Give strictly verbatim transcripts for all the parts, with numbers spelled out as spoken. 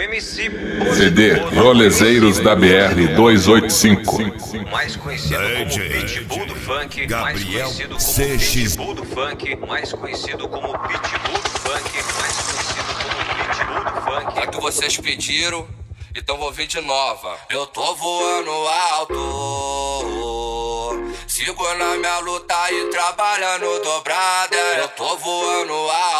M C C D Rolezeiros da B R duzentos e oitenta e cinco. mais conhecido como Pitbull do Funk, mais conhecido como C X. Pitbull do Funk, mais conhecido como Pitbull do Funk, mais conhecido como Pitbull do Funk. É que vocês pediram, então vou vir de nova. Eu tô voando alto, sigo na minha luta e trabalhando dobrada. Eu tô voando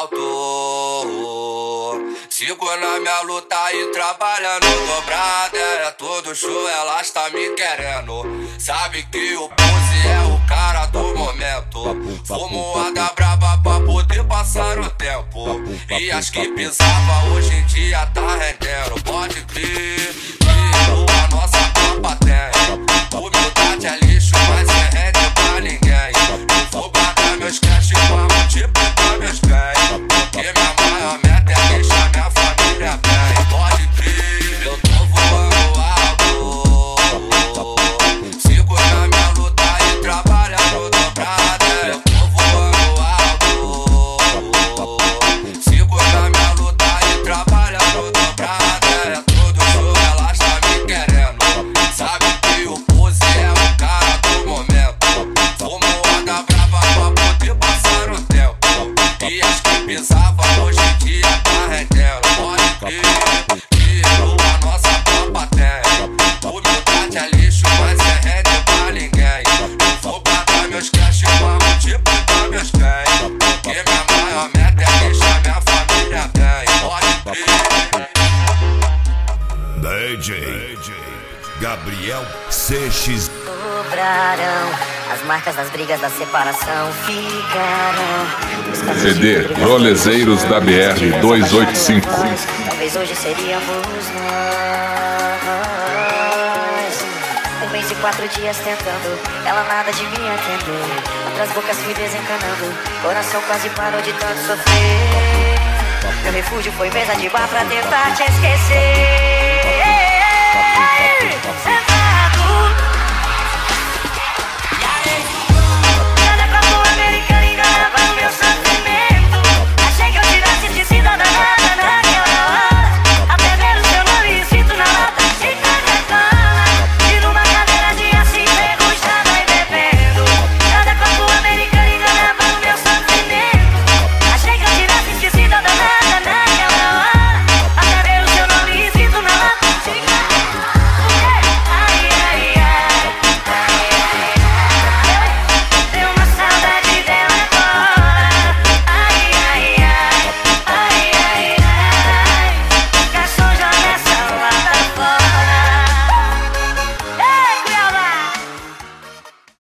alto, sigo na minha luta e trabalhando dobrada. É todo show, elas tá me querendo. Sabe que o Pose é o cara do momento. Fumo a da braba pra poder passar o tempo. E as que pisava hoje em dia tá rendendo. Pode crer que a nossa pampa tem. Humildade é lixo, mas é rende pra ninguém. Vou guardar meus cash pra multiplicar meus bens. Porque minha maior meta é deixar minha família bem. Pode crer, eu tô voando alto, sigo na minha luta e trabalhando dobrada. Eu tô voando alto, sigo na minha luta e trabalhando dobrada. É todo show, elas tá me querendo. Sabe que o Pose é o cara do momento. Fumo a da brava pra poder passar o tempo. E as que pisava hoje em dia tá rendendo. Pode crer que a nossa pampa tem. Humildade é lixo, mas é rende pra ninguém. Vou guardar meus cash pra multiplicar meus bens. Porque minha maior meta é deixar minha família bem. Pode crer. D J Gabriel C X. Sobrarão as marcas das brigas da separação, ficarão os casos C D de Rolezeiros da B R duzentos e oitenta e cinco. Talvez hoje seríamos nós. Um mês e quatro dias tentando, ela nada de me atender. Outras bocas me desencanando, coração quase parou de tanto sofrer. Meu refúgio foi mesa de bar pra tentar te esquecer.